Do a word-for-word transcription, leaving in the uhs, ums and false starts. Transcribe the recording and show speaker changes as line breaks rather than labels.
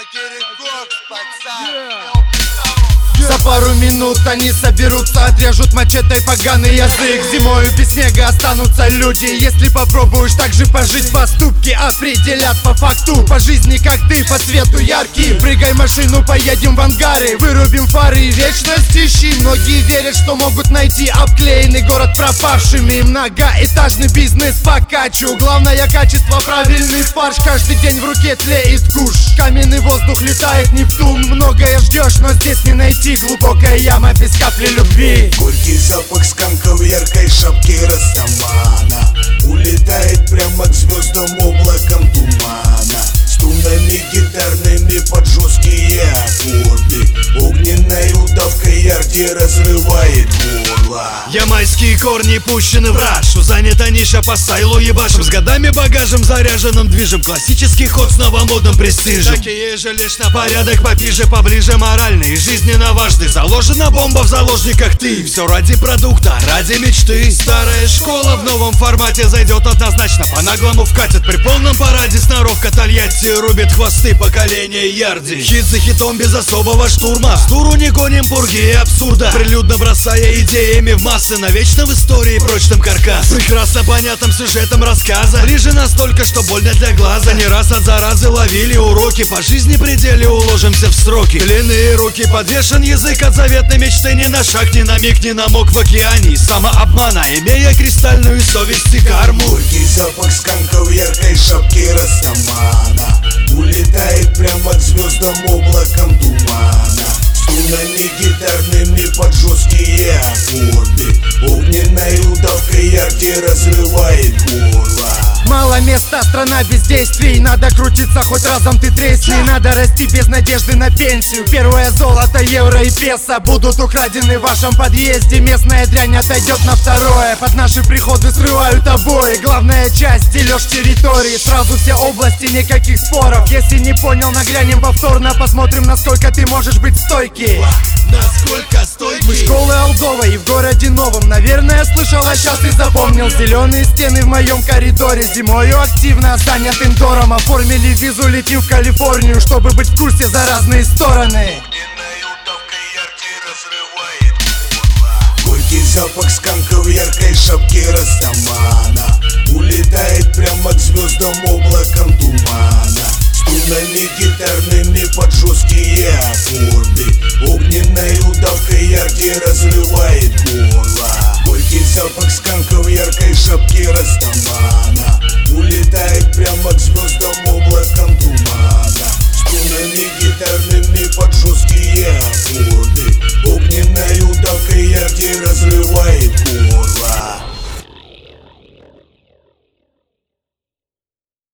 За пару минут они соберутся, отрежут мачете поганый язык. Зимою без снега останутся люди. Если попробуешь так же пожить, поступки определят по факту. По жизни как ты, по цвету яркий. Прыгай в машину, поедем в ангары. Вырубим фары и вечность ищи. Многие верят, что могут найти обклеенный город пропавшими. Многоэтажный бизнес покачу. Главное качество, правильный фарш. Каждый день в руке тлеет куш. Каменный воздух, летает Нептун. Многое ждешь, но здесь не найти. Глубокая яма без капли любви.
Горький запах сканков в яркой шапке растамана улетает прямо к звездам облаком тумана. Струнами гитарными под жесткие аккорды. Огненной удавкой яркий разрывает горло.
Ямайские корни пущены в рашу. Занята ниша по стайлу ебашим. С годами багажем заряженным движем. Классический ход с новомодным престижем. Такие же лишь на порядок попиже, поближе моральный и жизненно важный. Заложена бомба в заложниках ты. Все ради продукта, ради мечты. Старая школа в новом формате зайдет однозначно. По-наглому вкатит при полном параде. Сноровка Тольятти рубит хвосты поколения Ярди. Хит за хитом без особого штурма. С дуру не гоним пурги и абсурда. Прилюдно бросая идеями в массы. Навечно в истории прочным каркас. Прекрасно понятным сюжетом рассказа. Ближе настолько, что больно для глаза. Не раз от заразы ловили уроки. По жизни пределе уложимся в сроки. Длинные руки, подвешен язык от заветной мечты. Ни на шаг, ни на миг, ни на мог в океане самообмана, имея кристальную совесть и карму.
Горький запах сканков в яркой шапке растамана улетает прямо к звездам облаком тумана. Струнами гитарными под жесткие аккорды. Огненной удавкой яркий разрывает горло.
Мало места, страна бездействий. Надо крутиться, хоть разом ты тресни. Надо расти без надежды на пенсию. Первое золото, евро и песо будут украдены в вашем подъезде. Местная дрянь отойдет на второе. Под наши приходы срывают обои. Главная часть, дележ территории. Сразу все области, никаких споров. Если не понял, наглянем повторно. Посмотрим, насколько ты можешь быть стойкий.
Насколько стойкий.
Мы школы Алдовой и в городе новом. Наверное, слышал, а сейчас и запомнил. Зеленые стены в моем коридоре. Зимою активно занят индором. Оформили визу, летим в Калифорнию, чтобы быть в курсе за разные стороны.
Горький запах сканков в яркой шапке растамана улетает прямо к звездам облаком тумана. Струнами гитарными под жесткие аккорды. Огненной удавкой яркий разрывает горло. Горький запах сканков в яркой шапке растамана улетает прямо к звездам облаком тумана. Струнами гитарными под жесткие аккорды. Огненной удавкой яркий разрывает горло.